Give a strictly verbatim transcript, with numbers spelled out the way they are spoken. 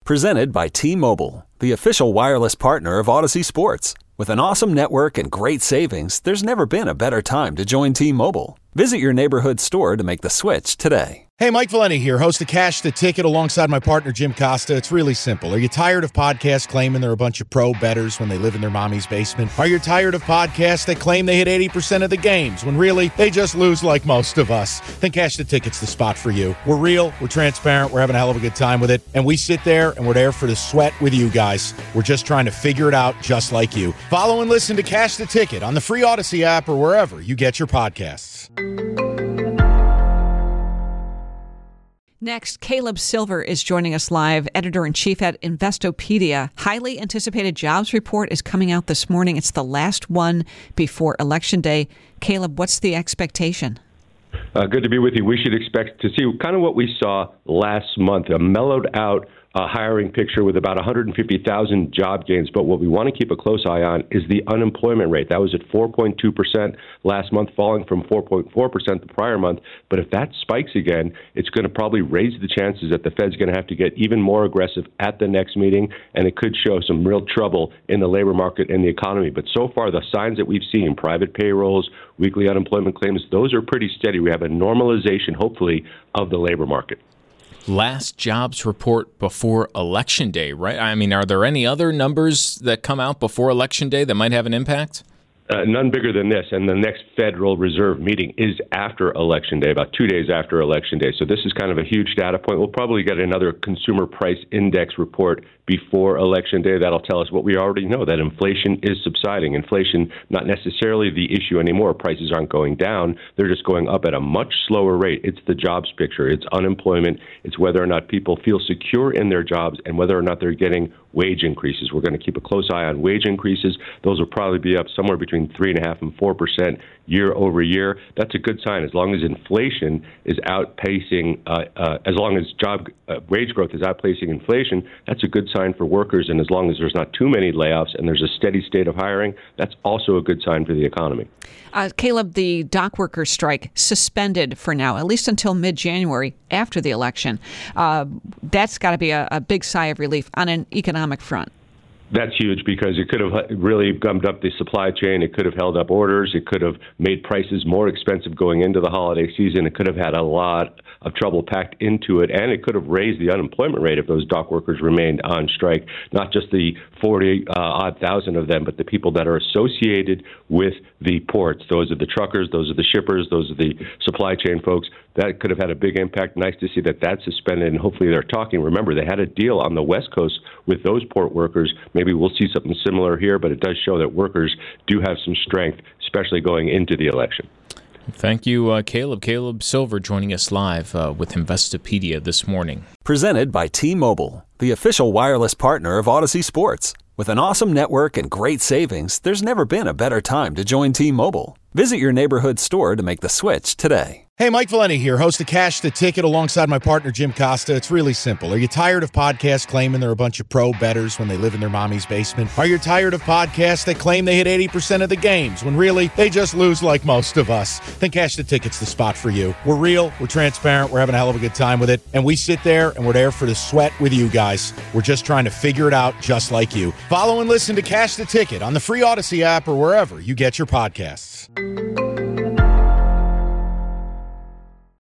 Presented by T-Mobile, the official wireless partner of Odyssey Sports. With an awesome network and great savings, there's never been a better time to join T-Mobile. Visit your neighborhood store to make the switch today. Hey, Mike Valenti here, host of Cash the Ticket alongside my partner Jim Costa. It's really simple. Are you tired of podcasts claiming they're a bunch of pro bettors when they live in their mommy's basement? Are you tired of podcasts that claim they hit eighty percent of the games when really they just lose like most of us? Then Cash the Ticket's the spot for you. We're real, we're transparent, we're having a hell of a good time with it, and we sit there and we're there for the sweat with you guys. We're just trying to figure it out just like you. Follow and listen to Cash the Ticket on the free Odyssey app or wherever you get your podcasts. Next, Caleb Silver is joining us live, editor-in-chief at Investopedia. Highly anticipated jobs report is coming out this morning. It's the last one before Election Day. Caleb, what's the expectation? Uh, good to be with you. We should expect to see kind of what we saw last month, a mellowed out uh, hiring picture with about one hundred fifty thousand job gains. But what we want to keep a close eye on is the unemployment rate. That was at four point two percent last month, falling from four point four percent the prior month. But if that spikes again, it's going to probably raise the chances that the Fed's going to have to get even more aggressive at the next meeting, and it could show some real trouble in the labor market and the economy. But so far, the signs that we've seen, private payrolls, weekly unemployment claims, those are pretty steady. We have a normalization, hopefully, of the labor market. Last jobs report before Election Day, right? I mean, are there any other numbers that come out before Election Day that might have an impact? Uh, none bigger than this, and the next Federal Reserve meeting is after Election Day, about two days after Election Day. So this is kind of a huge data point. We'll probably get another consumer price index report before Election Day. That'll tell us what we already know, that inflation is subsiding. Inflation, not necessarily the issue anymore. Prices aren't going down. They're just going up at a much slower rate. It's the jobs picture. It's unemployment. It's whether or not people feel secure in their jobs and whether or not they're getting wage increases. We're going to keep a close eye on wage increases. Those will probably be up somewhere between three and a half and four percent year over year. That's a good sign. As long as inflation is outpacing, uh, uh, as long as job uh, wage growth is outpacing inflation, that's a good sign for workers. And as long as there's not too many layoffs and there's a steady state of hiring, that's also a good sign for the economy. Uh, Caleb, the dock workers strike suspended for now, at least until mid-January after the election. Uh, that's got to be a, a big sigh of relief on an economic front. That's huge because it could have really gummed up the supply chain. It could have held up orders. It could have made prices more expensive going into the holiday season. It could have had a lot of trouble packed into it, and it could have raised the unemployment rate if those dock workers remained on strike. Not just the forty uh, odd thousand of them, but the people that are associated with the ports. Those are the truckers, those are the shippers, those are the supply chain folks. That could have had a big impact. Nice to see that that's suspended, and hopefully they're talking. Remember, they had a deal on the West Coast with those port workers. Maybe we'll see something similar here, but it does show that workers do have some strength, especially going into the election. Thank you, uh, Caleb. Caleb Silver joining us live uh, with Investopedia this morning. Presented by T-Mobile, the official wireless partner of Odyssey Sports. With an awesome network and great savings, there's never been a better time to join T-Mobile. Visit your neighborhood store to make the switch today. Hey, Mike Valenti here, host of Cash the Ticket alongside my partner Jim Costa. It's really simple. Are you tired of podcasts claiming they're a bunch of pro bettors when they live in their mommy's basement? Are you tired of podcasts that claim they hit eighty percent of the games when really they just lose like most of us? Then Cash the Ticket's the spot for you. We're real, we're transparent, we're having a hell of a good time with it, and we sit there and we're there for the sweat with you guys. We're just trying to figure it out just like you. Follow and listen to Cash the Ticket on the free Odyssey app or wherever you get your podcasts.